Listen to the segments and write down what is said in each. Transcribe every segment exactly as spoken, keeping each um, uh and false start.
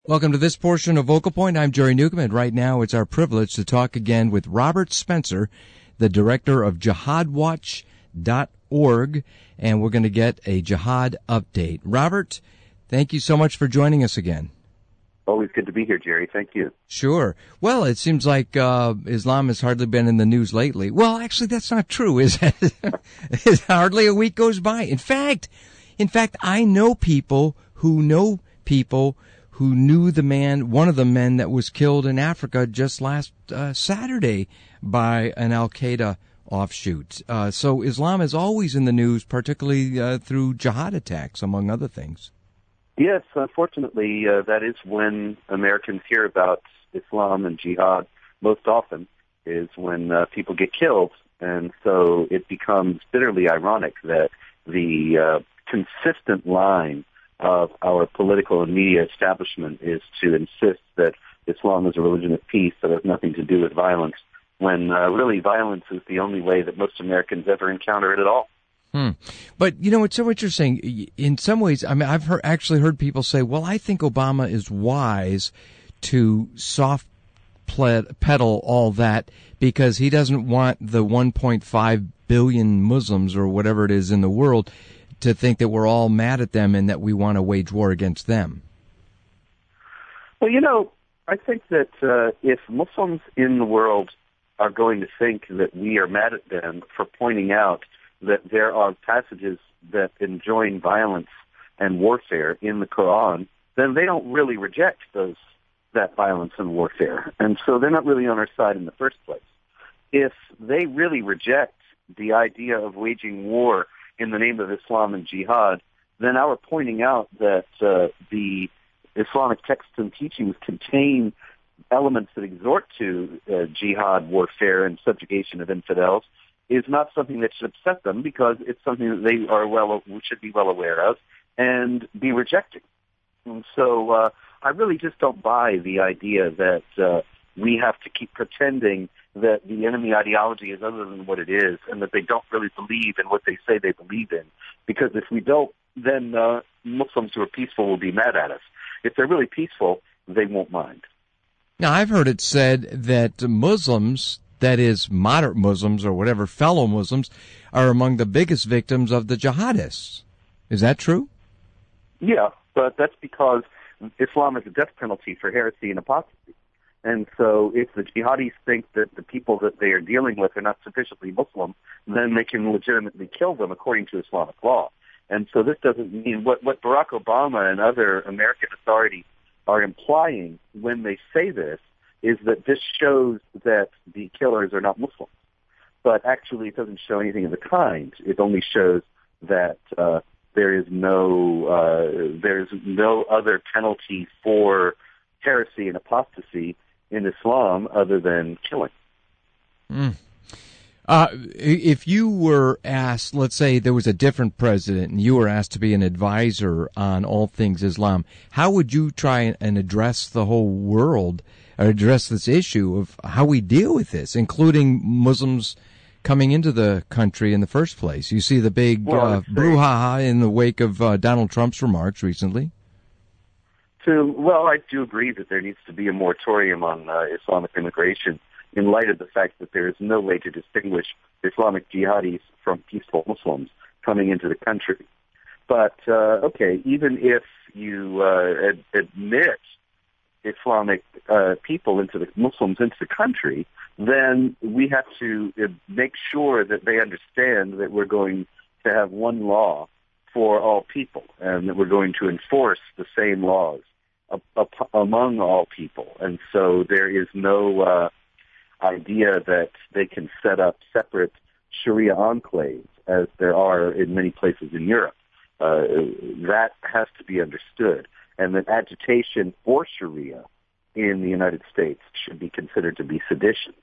Welcome to this portion of Vocal Point. I'm Jerry Newcomb, and right now it's our privilege to talk again with Robert Spencer, the director of jihad watch dot org, and we're going to get a jihad update. Robert, thank you so much for joining us again. Always good to be here, Jerry. Thank you. Sure. Well, it seems like uh, Islam has hardly been in the news lately. Well, actually, that's not true, is it? Hardly a week goes by. In fact, in fact, I know people who know people who knew the man, one of the men that was killed in Africa just last uh, Saturday by an Al-Qaeda offshoot. Uh, so Islam is always in the news, particularly uh, through jihad attacks, among other things. Yes, unfortunately, uh, that is when Americans hear about Islam and jihad most often, is when uh, people get killed. And so it becomes bitterly ironic that the uh, consistent line of our political and media establishment is to insist that Islam is a religion of peace that has nothing to do with violence, when uh, really violence is the only way that most Americans ever encounter it at all. Hmm. But, you know, it's so interesting. In some ways, I mean, I've heard, actually heard people say, well, I think Obama is wise to soft pedal all that because he doesn't want the one point five billion Muslims or whatever it is in the world to think that we're all mad at them and that we want to wage war against them. Well, you know, I think that uh, if Muslims in the world are going to think that we are mad at them for pointing out that there are passages that enjoin violence and warfare in the Quran, then they don't really reject those that violence and warfare. And so they're not really on our side in the first place. If they really reject the idea of waging war in the name of Islam and jihad, then our pointing out that uh, the Islamic texts and teachings contain elements that exhort to uh, jihad, warfare, and subjugation of infidels is not something that should upset them, because it's something that they are well should be well aware of and be rejecting. And so uh, I really just don't buy the idea that uh, we have to keep pretending that the enemy ideology is other than what it is, and that they don't really believe in what they say they believe in. Because if we don't, then uh, Muslims who are peaceful will be mad at us. If they're really peaceful, they won't mind. Now, I've heard it said that Muslims, that is, moderate Muslims or whatever, fellow Muslims, are among the biggest victims of the jihadists. Is that true? Yeah, but that's because Islam is a death penalty for heresy and apostasy. And so if the jihadis think that the people that they are dealing with are not sufficiently Muslim, then they can legitimately kill them according to Islamic law. And so this doesn't mean what, what Barack Obama and other American authorities are implying when they say this is that this shows that the killers are not Muslim. But actually it doesn't show anything of the kind. It only shows that uh, there is no uh, there's no other penalty for heresy and apostasy in Islam other than killing. Mm. Uh, if you were asked, let's say there was a different president and you were asked to be an advisor on all things Islam, how would you try and address the whole world, or address this issue of how we deal with this, including Muslims coming into the country in the first place? You see the big well, uh, brouhaha in the wake of uh, Donald Trump's remarks recently. To, well, I do agree that there needs to be a moratorium on uh, Islamic immigration in light of the fact that there is no way to distinguish Islamic jihadis from peaceful Muslims coming into the country. But, uh, okay, even if you uh, ad- admit Islamic uh, people into the Muslims into the country, then we have to uh, make sure that they understand that we're going to have one law for all people, and that we're going to enforce the same laws among all people. And so there is no uh, idea that they can set up separate Sharia enclaves as there are in many places in Europe. Uh, that has to be understood. And that agitation for Sharia in the United States should be considered to be sedition.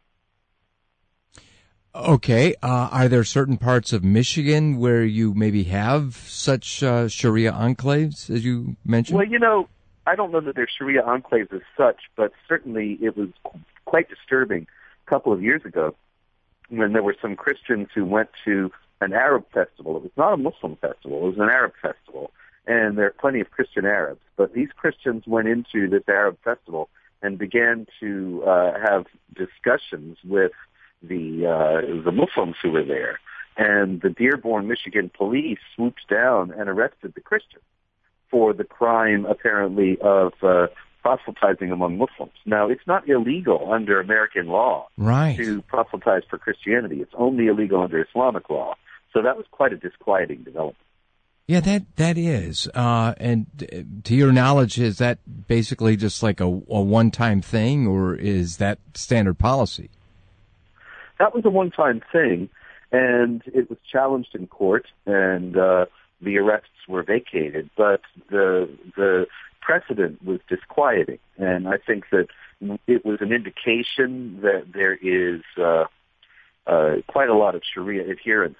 Okay. Uh, are there certain parts of Michigan where you maybe have such uh, Sharia enclaves, as you mentioned? Well, you know, I don't know that they're Sharia enclaves as such, but certainly it was quite disturbing a couple of years ago when there were some Christians who went to an Arab festival. It was not a Muslim festival. It was an Arab festival. and there are plenty of Christian Arabs. But these Christians went into this Arab festival and began to uh, have discussions with the uh, the Muslims who were there. And the Dearborn, Michigan police swooped down and arrested the Christians for the crime, apparently, of uh, proselytizing among Muslims. Now, it's not illegal under American law right. to proselytize for Christianity. It's only illegal under Islamic law. So that was quite a disquieting development. Yeah, that that is. Uh, and to your knowledge, is that basically just like a, a one-time thing, or is that standard policy? That was a one-time thing, and it was challenged in court, and uh, the arrests were vacated. But the the precedent was disquieting, and I think that it was an indication that there is uh, uh, quite a lot of Sharia adherence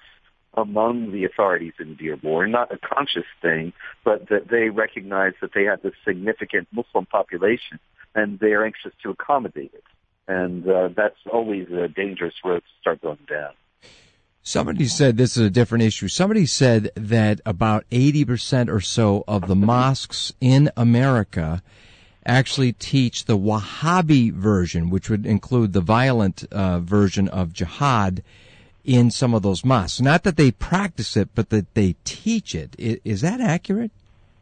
among the authorities in Dearborn, not a conscious thing, but that they recognize that they have a significant Muslim population, and they are anxious to accommodate it. And uh, that's always a dangerous road to start going down. Somebody said, this is a different issue, somebody said that about eighty percent or so of the mosques in America actually teach the Wahhabi version, which would include the violent uh, version of jihad in some of those mosques. Not that they practice it, but that they teach it. Is that accurate?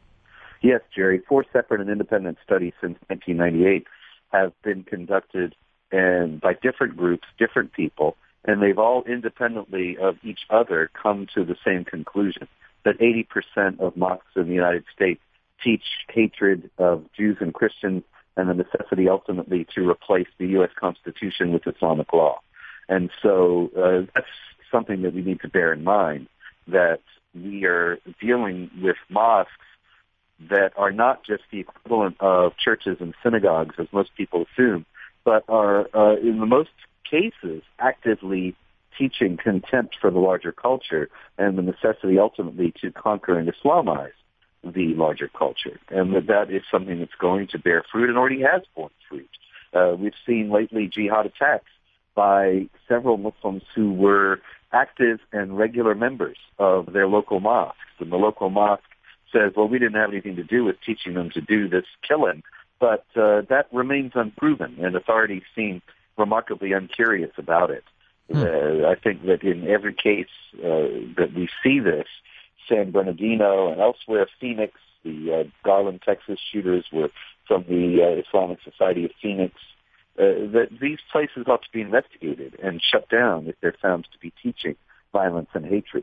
Yes, Jerry. Four separate and independent studies since nineteen ninety-eight have been conducted and by different groups, different people, and they've all independently of each other come to the same conclusion, that eighty percent of mosques in the United States teach hatred of Jews and Christians and the necessity ultimately to replace the U S Constitution with Islamic law. And so uh, that's something that we need to bear in mind, that we are dealing with mosques that are not just the equivalent of churches and synagogues, as most people assume, but are, uh, in the most cases, actively teaching contempt for the larger culture and the necessity ultimately to conquer and Islamize the larger culture. And that that is something that's going to bear fruit and already has borne fruit. Uh, we've seen lately jihad attacks by several Muslims who were active and regular members of their local mosques. And the local mosque says, well, we didn't have anything to do with teaching them to do this killing, but uh, that remains unproven, and authorities seem remarkably uncurious about it. Hmm. Uh, I think that in every case uh, that we see this, San Bernardino and elsewhere, Phoenix, the uh, Garland, Texas shooters were from the uh, Islamic Society of Phoenix, Uh, that these places ought to be investigated and shut down if they're found to be teaching violence and hatred.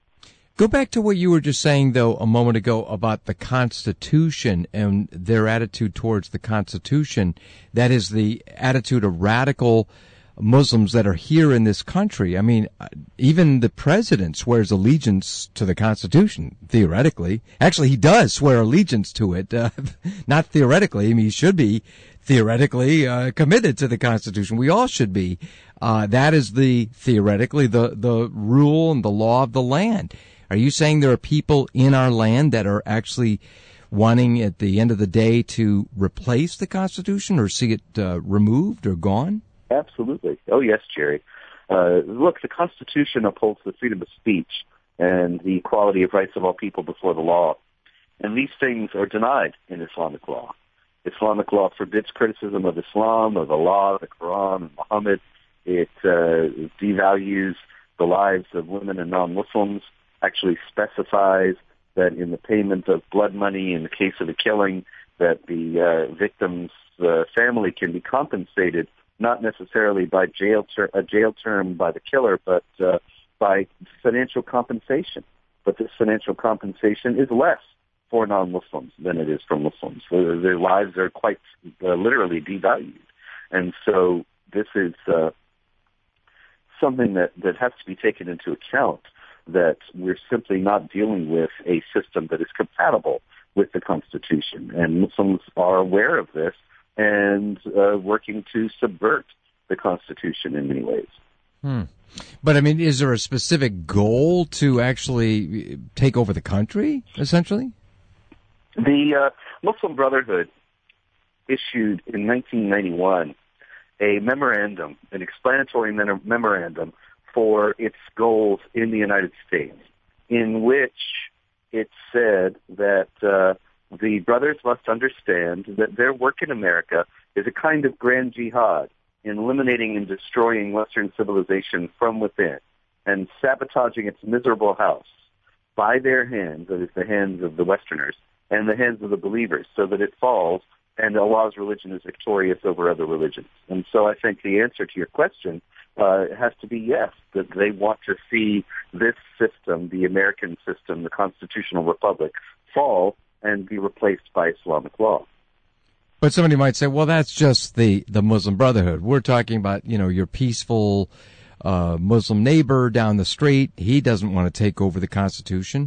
Go back to what you were just saying, though, a moment ago about the Constitution and their attitude towards the Constitution. That is the attitude of radical Muslims that are here in this country. I mean, even the president swears allegiance to the Constitution, theoretically. Actually, he does swear allegiance to it, uh, not theoretically. I mean, he should be theoretically uh, committed to the Constitution. We all should be. Uh, that is the, theoretically, the, the rule and the law of the land. Are you saying there are people in our land that are actually wanting at the end of the day to replace the Constitution or see it uh, removed or gone? Absolutely. Oh, yes, Jerry. Uh, look, the Constitution upholds the freedom of speech and the equality of rights of all people before the law. And these things are denied in Islamic law. Islamic law forbids criticism of Islam, of Allah, the Quran, and Muhammad. It uh, devalues the lives of women and non-Muslims, actually specifies that in the payment of blood money in the case of a killing, that the uh, victim's uh, family can be compensated not necessarily by jail ter- a jail term by the killer, but uh, by financial compensation. But this financial compensation is less for non-Muslims than it is for Muslims. Their, their lives are quite uh, literally devalued. And so this is uh, something that, that has to be taken into account, that we're simply not dealing with a system that is compatible with the Constitution. And Muslims are aware of this and uh, working to subvert the Constitution in many ways. Hmm. But, I mean, is there a specific goal to actually take over the country, essentially? The uh, Muslim Brotherhood issued in nineteen ninety-one a memorandum, an explanatory mem- memorandum for its goals in the United States, in which it said that uh, the brothers must understand that their work in America is a kind of grand jihad in eliminating and destroying Western civilization from within and sabotaging its miserable house by their hands, that is the hands of the Westerners, and the hands of the believers, so that it falls and Allah's religion is victorious over other religions. And so I think the answer to your question uh, has to be yes, that they want to see this system, the American system, the constitutional republic, fall and be replaced by Islamic law. But somebody might say, well, that's just the, the Muslim Brotherhood. We're talking about, you know, your peaceful uh, Muslim neighbor down the street. He doesn't want to take over the Constitution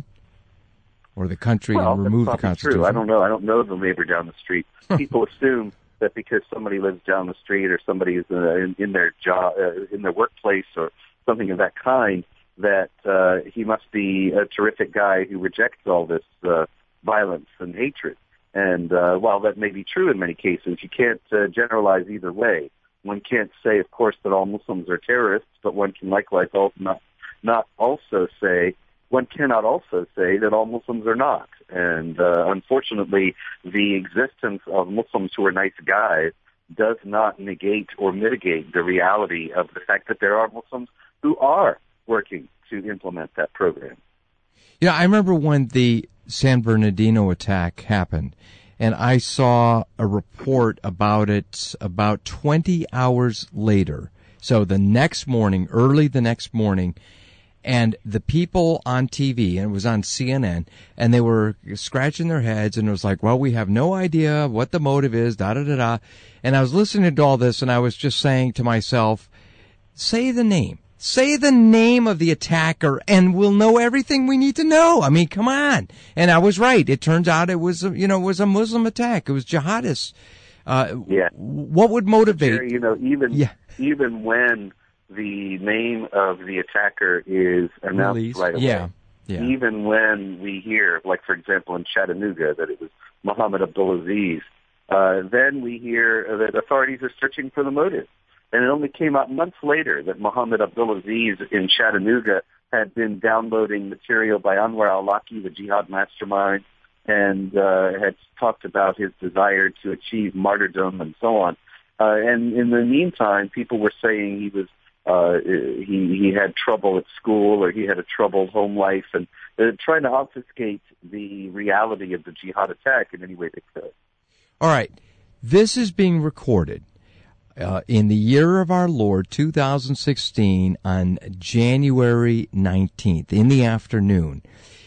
or the country well, and remove that's the Constitution. True. I don't know. I don't know the neighbor down the street. People assume that because somebody lives down the street or somebody is uh, in, in their job, uh, in their workplace or something of that kind, that uh, he must be a terrific guy who rejects all this uh, violence and hatred. And uh, while that may be true in many cases, you can't uh, generalize either way. One can't say, of course, that all Muslims are terrorists, but one can likewise also not, not also say, one cannot also say that all Muslims are not. And uh, unfortunately, the existence of Muslims who are nice guys does not negate or mitigate the reality of the fact that there are Muslims who are working to implement that program. Yeah, I remember when the San Bernardino attack happened, and I saw a report about it about twenty hours later. So the next morning, early the next morning, and the people on T V, and it was on C N N, and they were scratching their heads, and it was like, well, we have no idea what the motive is, da-da-da-da. And I was listening to all this, and I was just saying to myself, say the name. Say the name of the attacker, and we'll know everything we need to know. I mean, come on. And I was right. It turns out it was, a, you know, it was a Muslim attack. It was jihadists. Uh, yeah. What would motivate? Jerry, you know, even yeah. even when the name of the attacker is announced Release. right away, yeah. Yeah. even when we hear, like for example in Chattanooga, that it was Muhammad Abdulaziz, uh, then we hear that authorities are searching for the motive. And it only came out months later that Muhammad Abdulaziz in Chattanooga had been downloading material by Anwar al-Awlaki, the jihad mastermind, and uh, had talked about his desire to achieve martyrdom and so on. Uh, and in the meantime, people were saying he was uh, he he had trouble at school or he had a troubled home life, and uh, trying to obfuscate the reality of the jihad attack in any way they could. All right, this is being recorded. Uh, in the year of our Lord, two thousand sixteen, on January nineteenth, in the afternoon.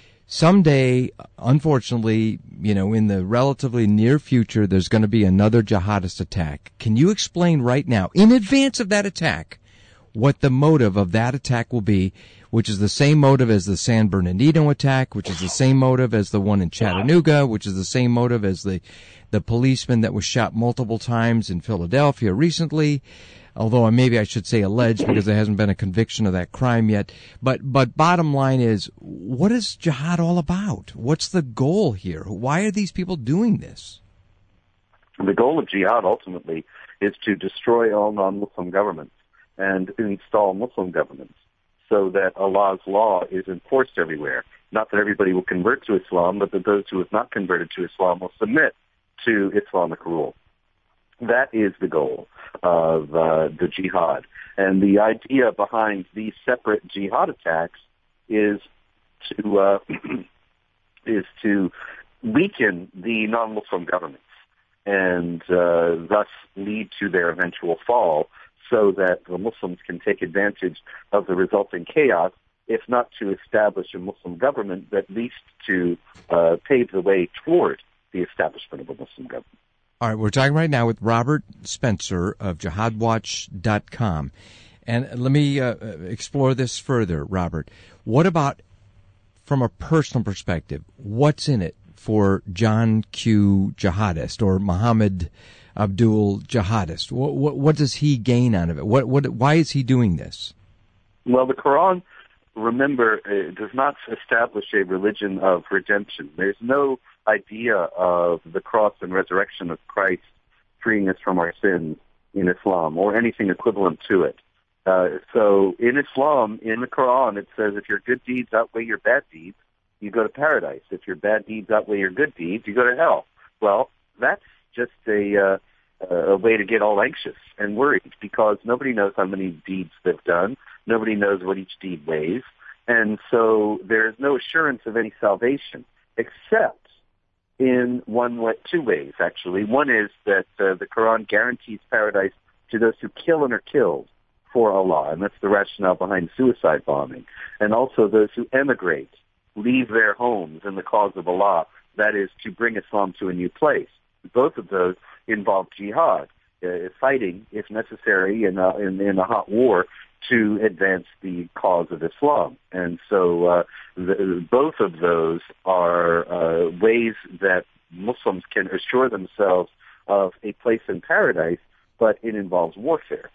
Someday, unfortunately, you know, in the relatively near future, there's going to be another jihadist attack. Can you explain right now, in advance of that attack, what the motive of that attack will be, which is the same motive as the San Bernardino attack, which is the same motive as the one in Chattanooga, which is the same motive as the the policeman that was shot multiple times in Philadelphia recently, although maybe I should say alleged because there hasn't been a conviction of that crime yet. But but bottom line is, what is jihad all about? What's the goal here? Why are these people doing this? The goal of jihad ultimately is to destroy all non-Muslim governments and install Muslim governments so that Allah's law is enforced everywhere. Not that everybody will convert to Islam, but that those who have not converted to Islam will submit to Islamic rule. That is the goal of uh, the jihad. And the idea behind these separate jihad attacks is to uh, is to weaken the non-Muslim governments and uh, thus lead to their eventual fall, so that the Muslims can take advantage of the resulting chaos, if not to establish a Muslim government, but at least to uh, pave the way toward the establishment of a Muslim government. All right, we're talking right now with Robert Spencer of jihad watch dot com. And let me uh, explore this further, Robert. What about, from a personal perspective, what's in it for John Q. Jihadist or Muhammad Abdul Jihadist? What, what, what does he gain out of it? What, what, why is he doing this? Well, the Quran, remember, uh, does not establish a religion of redemption. There's no idea of the cross and resurrection of Christ freeing us from our sins in Islam or anything equivalent to it. Uh, so in Islam, in the Quran, it says if your good deeds outweigh your bad deeds, you go to paradise. If your bad deeds outweigh your good deeds, you go to hell. Well, that's just a, uh, a way to get all anxious and worried because nobody knows how many deeds they've done. Nobody knows what each deed weighs. And so there's no assurance of any salvation except in one way, two ways, actually. One is that uh, the Quran guarantees paradise to those who kill and are killed for Allah, and that's the rationale behind suicide bombing. And also those who emigrate, leave their homes in the cause of Allah, that is, to bring Islam to a new place. Both of those involve jihad, uh, fighting, if necessary, in a, in, in a hot war to advance the cause of Islam. And so uh, the, both of those are uh, ways that Muslims can assure themselves of a place in paradise, but it involves warfare.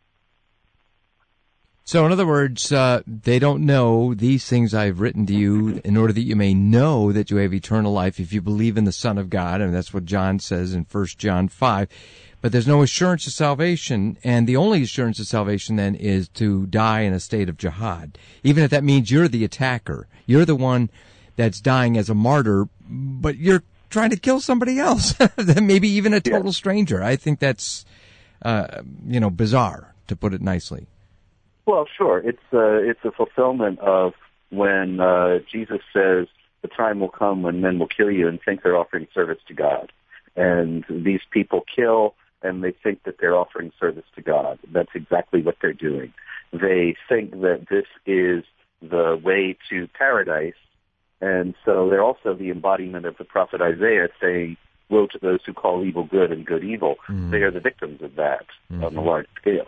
So in other words, uh, they don't know these things I've written to you in order that you may know that you have eternal life if you believe in the Son of God, and that's what John says in First John five. But there's no assurance of salvation, and the only assurance of salvation then is to die in a state of jihad, even if that means you're the attacker. You're the one that's dying as a martyr, but you're trying to kill somebody else, maybe even a total stranger. I think that's, uh, you know, bizarre, to put it nicely. Well, sure. It's uh, it's a fulfillment of when uh, Jesus says the time will come when men will kill you and think they're offering service to God. And these people kill and they think that they're offering service to God. That's exactly what they're doing. They think that this is the way to paradise, and so they're also the embodiment of the prophet Isaiah saying, woe to those who call evil good and good evil. Mm-hmm. They are the victims of that mm-hmm. on a large scale.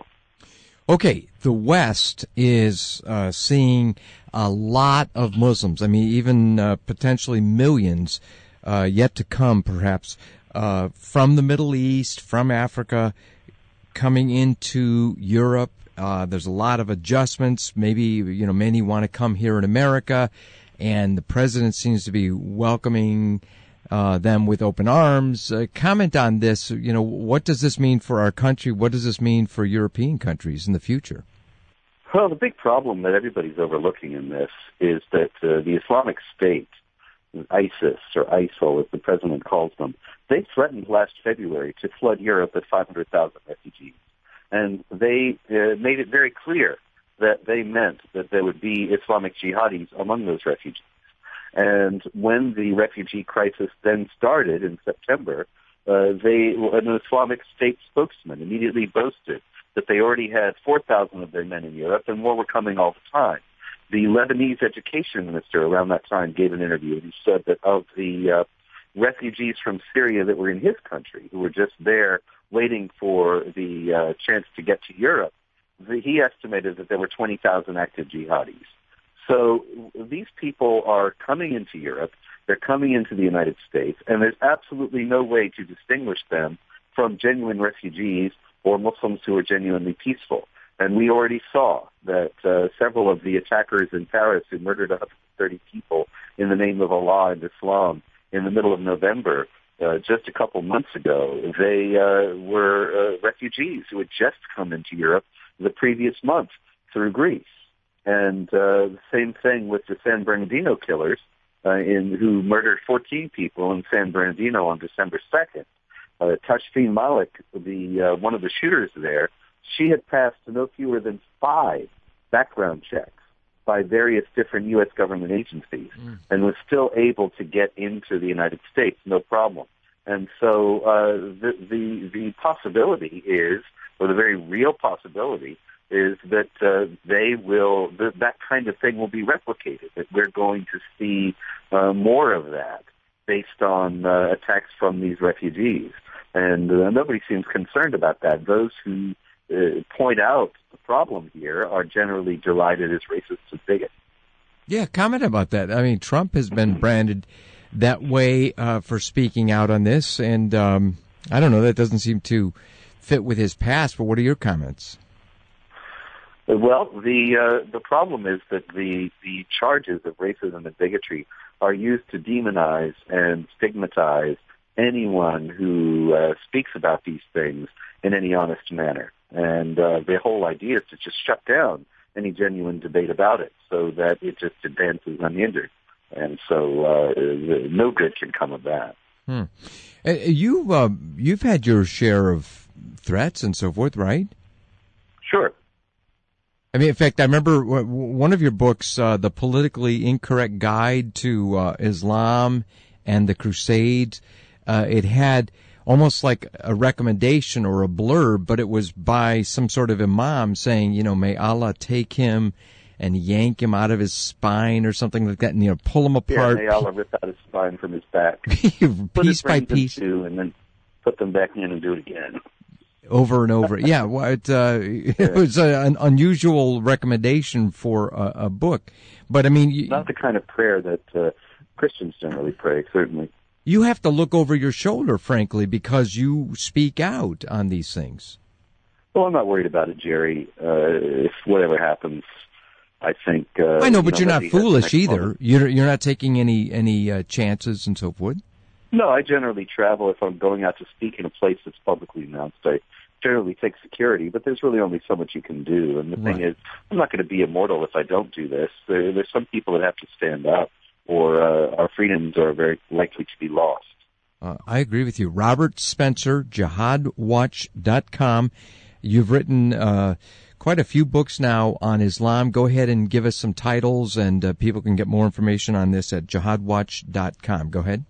Okay, the West is uh, seeing a lot of Muslims, I mean, even uh, potentially millions uh, yet to come, perhaps, uh, from the Middle East, from Africa, coming into Europe. Uh, there's a lot of adjustments. Maybe, you know, many want to come here in America, and the president seems to be welcoming Uh, them with open arms. Uh, comment on this. You know, what does this mean for our country? What does this mean for European countries in the future? Well, the big problem that everybody's overlooking in this is that uh, the Islamic State, ISIS or ISIL as the president calls them, they threatened last February to flood Europe with five hundred thousand refugees. And they uh, made it very clear that they meant that there would be Islamic jihadis among those refugees. And when the refugee crisis then started in September, uh, they, an Islamic State spokesman immediately boasted that they already had four thousand of their men in Europe and more were coming all the time. The Lebanese education minister around that time gave an interview and he said that of the uh, refugees from Syria that were in his country, who were just there waiting for the uh, chance to get to Europe, the, he estimated that there were twenty thousand active jihadis. So these people are coming into Europe, they're coming into the United States, and there's absolutely no way to distinguish them from genuine refugees or Muslims who are genuinely peaceful. And we already saw that uh, several of the attackers in Paris who murdered one hundred thirty people in the name of Allah and Islam in the middle of November, uh, just a couple months ago, they uh, were uh, refugees who had just come into Europe the previous month through Greece. And uh, the same thing with the San Bernardino killers, uh, in who murdered fourteen people in San Bernardino on December second. Uh, Tashfeen Malik, the uh, one of the shooters there, she had passed no fewer than five background checks by various different U S government agencies, mm. and was still able to get into the United States, no problem. And so uh, the, the the possibility is, or the very real possibility, is that uh, they will, th- that kind of thing will be replicated, that we're going to see uh, more of that based on uh, attacks from these refugees. And uh, nobody seems concerned about that. Those who uh, point out the problem here are generally derided as racists and bigots. Yeah, comment about that. I mean, Trump has been branded that way uh, for speaking out on this, and um, I don't know, that doesn't seem to fit with his past, but what are your comments? Well, the uh, the problem is that the, the charges of racism and bigotry are used to demonize and stigmatize anyone who uh, speaks about these things in any honest manner. And uh, the whole idea is to just shut down any genuine debate about it so that it just advances unhindered. And so uh, no good can come of that. Hmm. Uh, you, uh, you've had your share of threats and so forth, right? Sure. I mean, in fact, I remember one of your books, uh, The Politically Incorrect Guide to uh, Islam and the Crusades. Uh, it had almost like a recommendation or a blurb, but it was by some sort of imam saying, you know, may Allah take him and yank him out of his spine or something like that, and, you know, pull him apart. Yeah, may Allah rip out his spine from his back. Piece by piece. Two, and then put them back in and do it again. Over and over. Yeah, well, it, uh, it was a, an unusual recommendation for a, a book. But, I mean... You, Not the kind of prayer that uh, Christians generally pray, certainly. You have to look over your shoulder, frankly, because you speak out on these things. Well, I'm not worried about it, Jerry. Uh, if whatever happens, I think... Uh, I know, but you know, you're not foolish either. You're, you're not taking any, any uh, chances and so forth. No, I generally travel if I'm going out to speak in a place that's publicly announced. I generally take security, but there's really only so much you can do. And the Right. thing is, I'm not going to be immortal if I don't do this. There, there's some people that have to stand up, or uh, our freedoms are very likely to be lost. Uh, I agree with you. Robert Spencer, jihad watch dot com. You've written uh, quite a few books now on Islam. Go ahead and give us some titles, and uh, people can get more information on this at jihad watch dot com. Go ahead.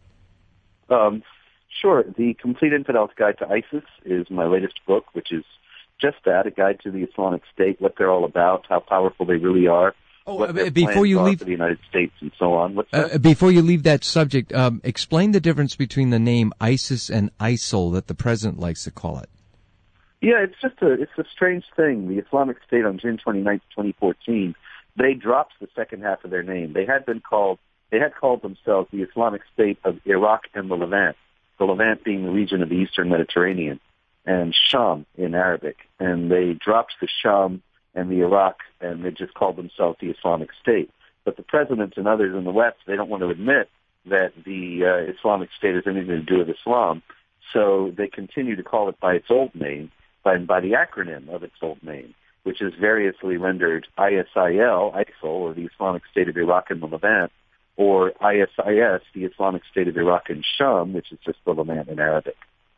Um, sure. The Complete Infidel's Guide to ISIS is my latest book, which is just that, a guide to the Islamic State, what they're all about, how powerful they really are, Oh, what uh, their before plans you are leave, for the United States, and so on. What's that? uh, before you leave that subject, um, explain the difference between the name ISIS and ISIL that the president likes to call it. Yeah, it's just a it's a strange thing. The Islamic State on June twenty-ninth, twenty fourteen, they dropped the second half of their name. They had been called they had called themselves the Islamic State of Iraq and the Levant. The Levant being the region of the Eastern Mediterranean, and Sham in Arabic. And they dropped the Sham and the Iraq, and they just called themselves the Islamic State. But the presidents and others in the West, they don't want to admit that the uh, Islamic State has anything to do with Islam, so they continue to call it by its old name, by, by the acronym of its old name, which is variously rendered I S I L, ISIL, or the Islamic State of Iraq and the Levant, or I S I S, the Islamic State of Iraq and Sham, which is just the Levant in Arabic.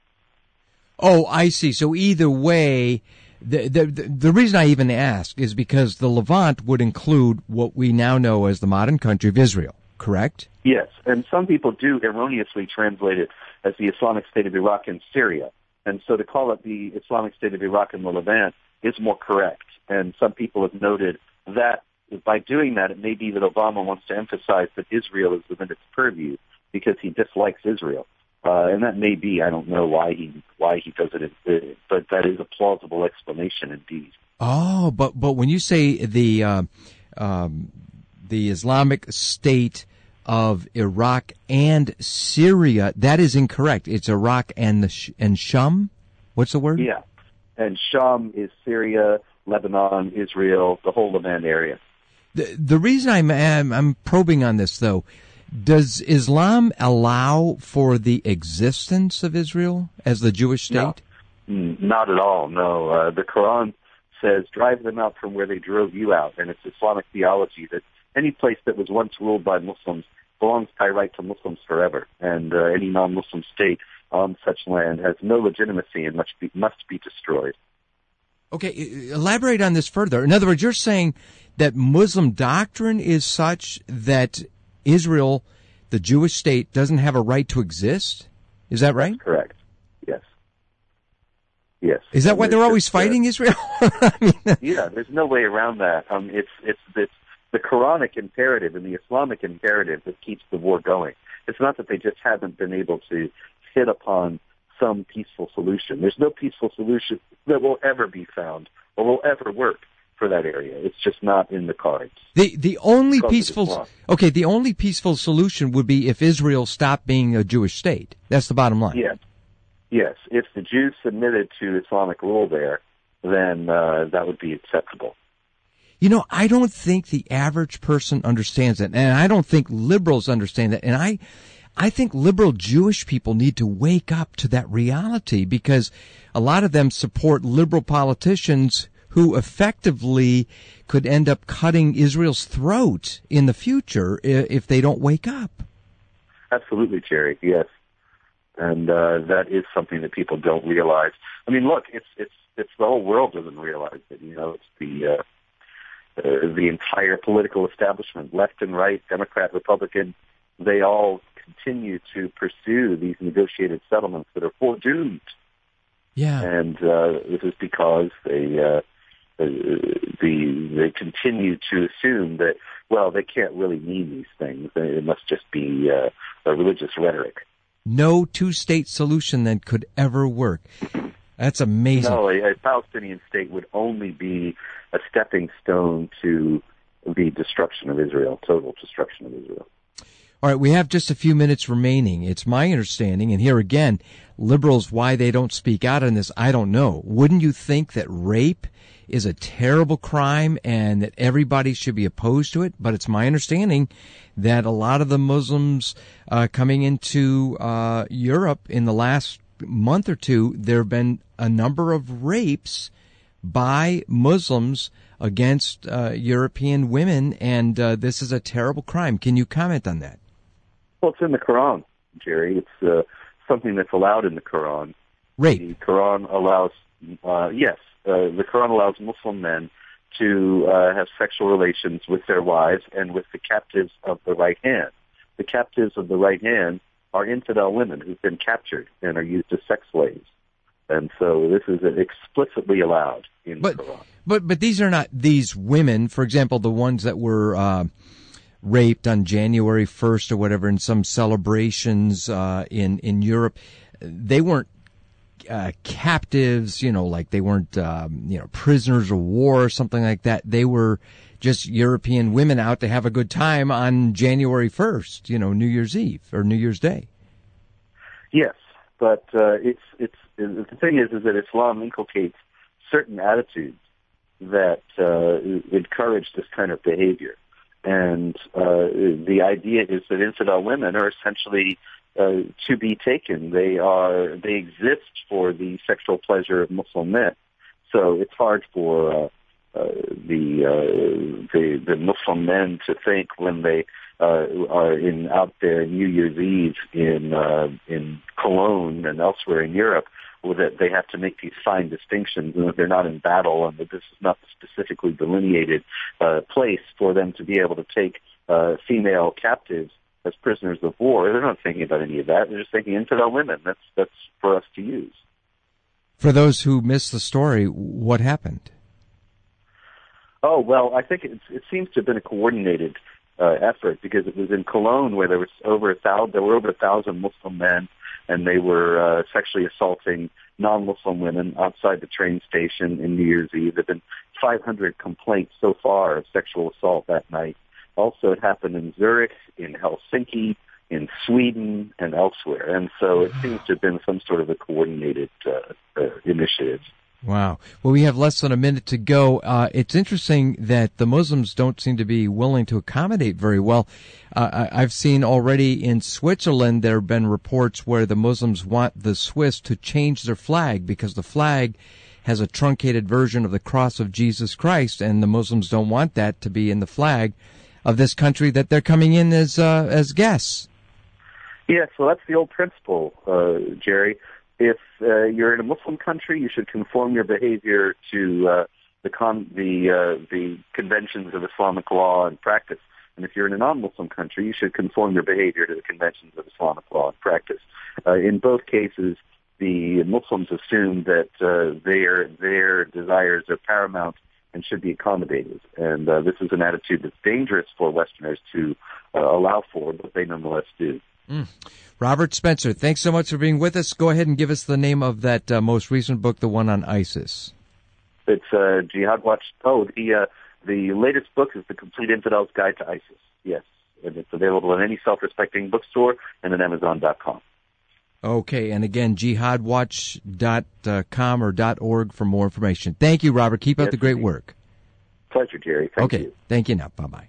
Oh, I see. So either way, the, the the reason I even ask is because the Levant would include what we now know as the modern country of Israel, correct? Yes, and some people do erroneously translate it as the Islamic State of Iraq and Syria. And so to call it the Islamic State of Iraq and the Levant is more correct. And some people have noted that by doing that, it may be that Obama wants to emphasize that Israel is within its purview because he dislikes Israel. Uh, and that may be, I don't know why he why he does it, but that is a plausible explanation indeed. Oh, but but when you say the uh, um, the Islamic State of Iraq and Syria, that is incorrect. It's Iraq and the Sh- and Sham. What's the word? Yeah, and Sham is Syria, Lebanon, Israel, the whole Levant area. The the reason I'm I'm, I'm probing on this though. Does Islam allow for the existence of Israel as the Jewish state? No, not at all, no. Uh, the Quran says, drive them out from where they drove you out, and it's Islamic theology that any place that was once ruled by Muslims belongs by right to Muslims forever, and uh, any non-Muslim state on such land has no legitimacy and must be, must be destroyed. Okay, elaborate on this further. In other words, you're saying that Muslim doctrine is such that Israel, the Jewish state, doesn't have a right to exist? Is that right? That's correct. Yes. Yes. Is that and why they're always just, uh, fighting Israel? I mean, yeah, there's no way around that. Um, it's it's it's the Quranic imperative and the Islamic imperative that keeps the war going. It's not that they just haven't been able to hit upon some peaceful solution. There's no peaceful solution that will ever be found or will ever work for that area. It's just not in the cards. The the only Because of peaceful Islam. okay, the only peaceful solution would be if Israel stopped being a Jewish state. That's the bottom line. Yes. Yes. If the Jews submitted to Islamic rule there, then uh, that would be acceptable. You know, I don't think the average person understands that, and I don't think liberals understand that. And I, I think liberal Jewish people need to wake up to that reality because a lot of them support liberal politicians who effectively could end up cutting Israel's throat in the future if they don't wake up. Absolutely, Jerry. Yes. And uh, that is something that people don't realize. I mean, look, it's it's it's the whole world doesn't realize it. You know, it's the uh, uh, the entire political establishment, left and right, Democrat, Republican. They all continue to pursue these negotiated settlements that are foredoomed. Yeah, and uh, this is because they uh, the they continue to assume that, well, they can't really mean these things. It must just be uh, a religious rhetoric. No two-state solution then could ever work. That's amazing. No, a, a Palestinian state would only be a stepping stone to the destruction of Israel, total destruction of Israel. All right, we have just a few minutes remaining. It's my understanding, and here again, liberals, why they don't speak out on this, I don't know. Wouldn't you think that rape is a terrible crime and that everybody should be opposed to it? But it's my understanding that a lot of the Muslims uh, coming into uh, Europe in the last month or two, there have been a number of rapes by Muslims against uh, European women, and uh, this is a terrible crime. Can you comment on that? Well, it's in the Quran, Jerry. It's uh, something that's allowed in the Quran. Rape. The Quran allows, uh, yes, uh, the Quran allows Muslim men to uh, have sexual relations with their wives and with the captives of the right hand. The captives of the right hand are infidel women who've been captured and are used as sex slaves. And so this is explicitly allowed in but, the Quran. But but these are not these women, for example, the ones that were uh, raped on January first or whatever in some celebrations uh, in, in Europe. They weren't uh, captives, you know, like they weren't, um, you know, prisoners of war or something like that. They were just European women out to have a good time on January first, you know, New Year's Eve or New Year's Day. Yes, but uh, it's it's the thing is is that Islam inculcates certain attitudes that uh, encourage this kind of behavior, and uh, the idea is that infidel women are essentially uh, to be taken. They are they exist for the sexual pleasure of Muslim men, so it's hard for uh, uh, the, uh, the the Muslim men to think when they Uh, are in out there New Year's Eve in uh, in Cologne and elsewhere in Europe, well, that they have to make these fine distinctions, and that they're not in battle, and that this is not the specifically delineated uh, place for them to be able to take uh, female captives as prisoners of war. They're not thinking about any of that. They're just thinking infidel women. That's that's for us to use. For those who missed the story, what happened? Oh well, I think it, it seems to have been a coordinated Uh, effort, because it was in Cologne where there was over a thousand, there were over a thousand Muslim men, and they were uh, sexually assaulting non-Muslim women outside the train station in New Year's Eve. There have been five hundred complaints so far of sexual assault that night. Also, it happened in Zurich, in Helsinki, in Sweden, and elsewhere. And so it seems to have been some sort of a coordinated uh, uh, initiative. Wow. Well, we have less than a minute to go. Uh, it's interesting that the Muslims don't seem to be willing to accommodate very well. Uh, I've seen already in Switzerland there have been reports where the Muslims want the Swiss to change their flag because the flag has a truncated version of the cross of Jesus Christ, and the Muslims don't want that to be in the flag of this country that they're coming in as uh, as guests. Yeah, so that's the old principle, uh, Jerry. If uh, you're in a Muslim country, you should conform your behavior to uh, the con- the uh, the conventions of Islamic law and practice. And if you're in a non-Muslim country, you should conform your behavior to the conventions of Islamic law and practice. Uh, in both cases, the Muslims assume that uh, their their desires are paramount and should be accommodated. And uh, this is an attitude that's dangerous for Westerners to uh, allow for, but they nonetheless do. Mm. Robert Spencer, thanks so much for being with us. Go ahead and give us the name of that uh, most recent book, the one on ISIS. It's uh, Jihad Watch. Oh, the uh, the latest book is The Complete Infidel's Guide to ISIS. Yes, and it's available in any self-respecting bookstore and at Amazon dot com. Okay, and again, jihad watch dot com or .org for more information. Thank you, Robert. Keep up yes, the great indeed. work. Pleasure, Jerry. Thank okay, you. thank you now. Bye-bye.